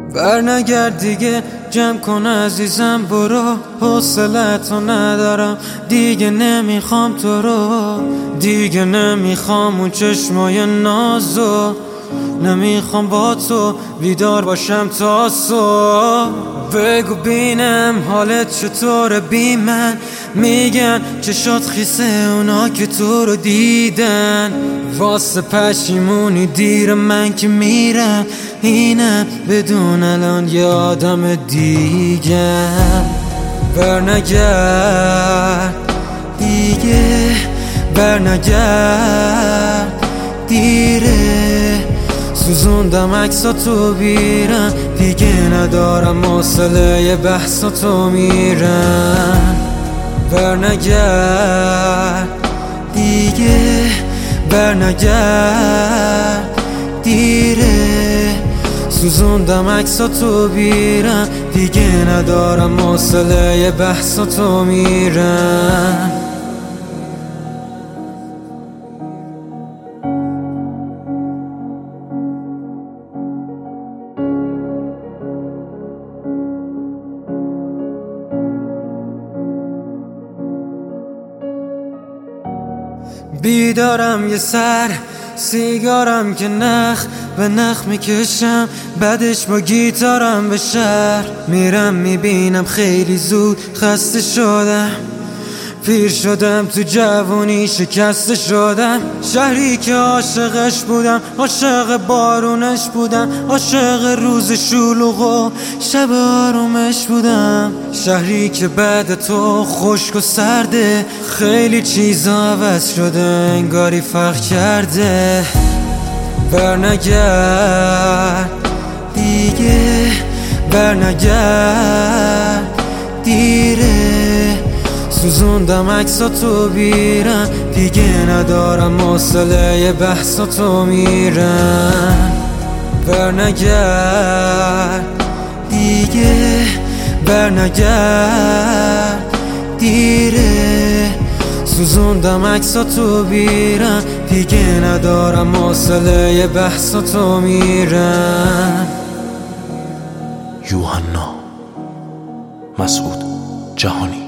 برنگرد دیگه، جمع کن عزیزم برو. حوصله‌تو ندارم دیگه، نمیخوام تو رو. دیگه نمیخوام اون چشمای نازو، نمیخوام با تو بیدار باشم تا صبح. بگو بینم حالت چطوره بی من، میگن چشات خیسه اونا که تو رو دیدن. واسه پشیمونی دیر من که میرم، اینم بدون الان یه آدم دیگه. برنگرد دیگه، برنگرد دیره. سوزوندم عکساتو بیرم، دیگه ندارم حوصله بحثاتو میرم. برنگرد دیگه، برنگرد دیره. سوزوندم عکساتو بیرم، دیگه ندارم حوصله بحثاتو میرم. بیدارم یه سر سیگارم که نخ به نخ میکشم، بعدش با گیتارم به شهر میرم. میبینم خیلی زود خسته شدم، پیر شدم تو جوونی شکسته شدم. شهری که عاشقش بودم، عاشق بارونش بودم، عاشق روز شلوغ و شب آرومش بودم. شهری که بعد تو خشک و سرده، خیلی چیزا عوض شده انگاری فرق کرده. برنگرد دیگه، برنگرد دیره. سوزوندم عکساتو بیرم، دیگه ندارم حوصله بحثاتو میرم. برنگرد دیگه، برنگرد دیره. سوزوندم عکساتو بیرم، دیگه ندارم حوصله بحثاتو میرم. یوحنا مسعود جهانی.